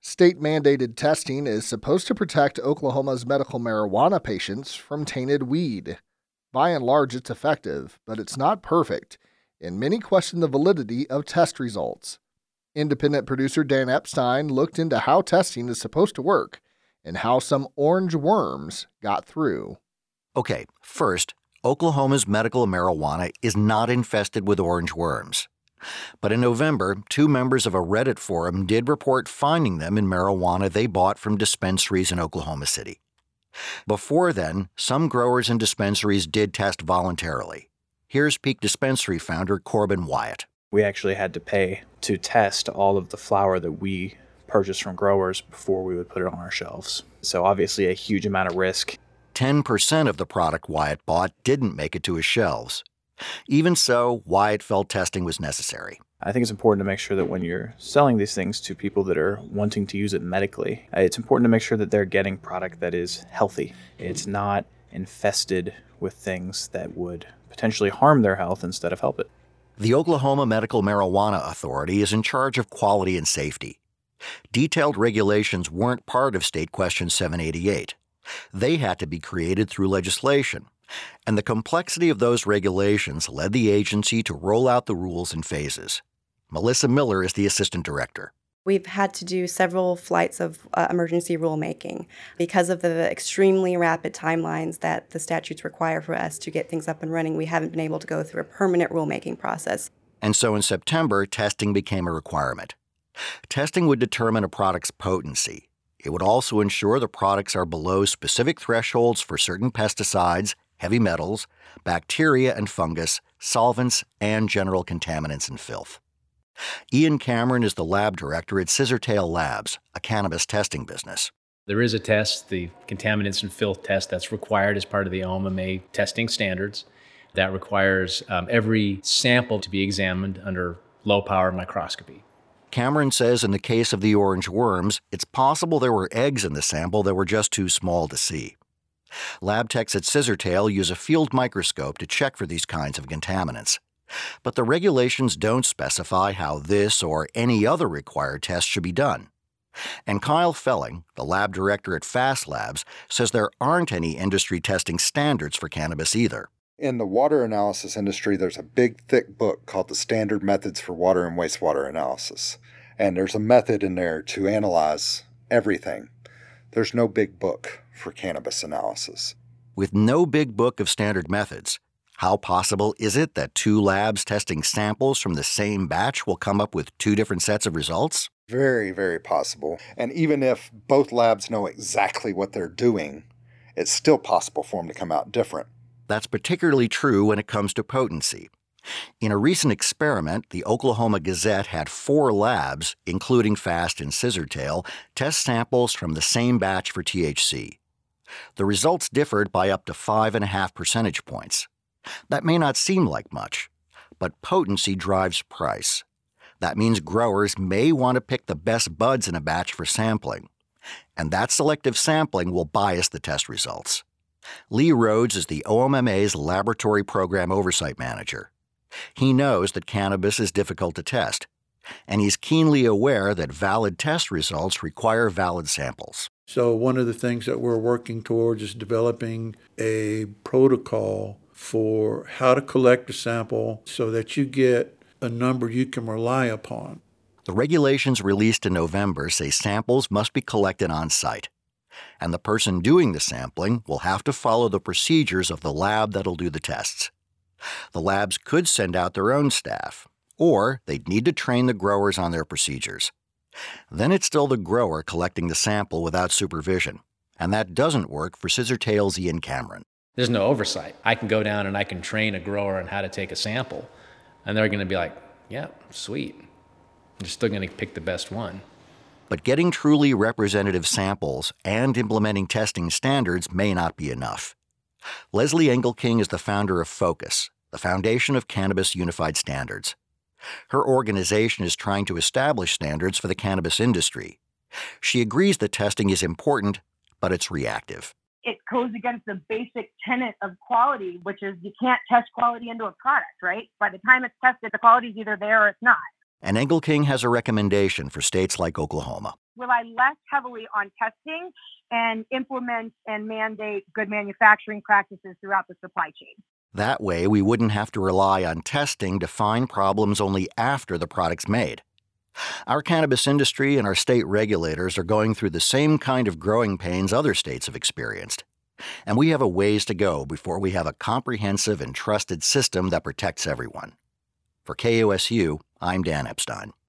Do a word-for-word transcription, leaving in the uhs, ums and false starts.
State-mandated testing is supposed to protect Oklahoma's medical marijuana patients from tainted weed. By and large, it's effective, but it's not perfect, and many question the validity of test results. Independent producer Dan Epstein looked into how testing is supposed to work and how some orange worms got through. Okay, first, Oklahoma's medical marijuana is not infested with orange worms. But in November, two members of a Reddit forum did report finding them in marijuana they bought from dispensaries in Oklahoma City. Before then, some growers and dispensaries did test voluntarily. Here's Peak Dispensary founder Corbin Wyatt. We actually had to pay to test all of the flower that we purchased from growers before we would put it on our shelves. So obviously a huge amount of risk. ten percent of the product Wyatt bought didn't make it to his shelves. Even so, Wyatt felt testing was necessary. I think it's important to make sure that when you're selling these things to people that are wanting to use it medically, it's important to make sure that they're getting product that is healthy. It's not infested with things that would potentially harm their health instead of help it. The Oklahoma Medical Marijuana Authority is in charge of quality and safety. Detailed regulations weren't part of State Question seven eighty-eight. They had to be created through legislation, and the complexity of those regulations led the agency to roll out the rules in phases. Melissa Miller is the assistant director. We've had to do several flights of uh, emergency rulemaking because of the extremely rapid timelines that the statutes require for us to get things up and running. We haven't been able to go through a permanent rulemaking process. And so in September, testing became a requirement. Testing would determine a product's potency. It would also ensure the products are below specific thresholds for certain pesticides, heavy metals, bacteria and fungus, solvents, and general contaminants and filth. Ian Cameron is the lab director at Scissortail Labs, a cannabis testing business. There is a test, the contaminants and filth test, that's required as part of the O M M A testing standards. That requires um, every sample to be examined under low-power microscopy. Cameron says in the case of the orange worms, it's possible there were eggs in the sample that were just too small to see. Lab techs at Scissortail use a field microscope to check for these kinds of contaminants. But the regulations don't specify how this or any other required test should be done. And Kyle Felling, the lab director at Fast Labs, says there aren't any industry testing standards for cannabis either. In the water analysis industry, there's a big, thick book called the Standard Methods for Water and Wastewater Analysis. And there's a method in there to analyze everything. There's no big book for cannabis analysis. With no big book of standard methods, how possible is it that two labs testing samples from the same batch will come up with two different sets of results? Very, very possible. And even if both labs know exactly what they're doing, it's still possible for them to come out different. That's particularly true when it comes to potency. In a recent experiment, the Oklahoma Gazette had four labs, including Fast and Scissortail, test samples from the same batch for T H C. The results differed by up to five and a half percentage points. That may not seem like much, but potency drives price. That means growers may want to pick the best buds in a batch for sampling, and that selective sampling will bias the test results. Lee Rhodes is the O M M A's Laboratory Program Oversight Manager. He knows that cannabis is difficult to test, and he's keenly aware that valid test results require valid samples. So one of the things that we're working towards is developing a protocol for how to collect a sample so that you get a number you can rely upon. The regulations released in November say samples must be collected on site, and the person doing the sampling will have to follow the procedures of the lab that'll do the tests. The labs could send out their own staff, or they'd need to train the growers on their procedures. Then it's still the grower collecting the sample without supervision, and that doesn't work for Scissortail's Ian Cameron. There's no oversight. I can go down and I can train a grower on how to take a sample, and they're going to be like, yeah, sweet. They're still going to pick the best one. But getting truly representative samples and implementing testing standards may not be enough. Leslie Engelking is the founder of Focus, the foundation of Cannabis Unified Standards. Her organization is trying to establish standards for the cannabis industry. She agrees that testing is important, but it's reactive. It goes against the basic tenet of quality, which is you can't test quality into a product, right? By the time it's tested, the quality is either there or it's not. And Engelking has a recommendation for states like Oklahoma. rely less heavily on testing and implement and mandate good manufacturing practices throughout the supply chain. That way, we wouldn't have to rely on testing to find problems only after the product's made. Our cannabis industry and our state regulators are going through the same kind of growing pains other states have experienced. And we have a ways to go before we have a comprehensive and trusted system that protects everyone. For K O S U, I'm Dan Epstein.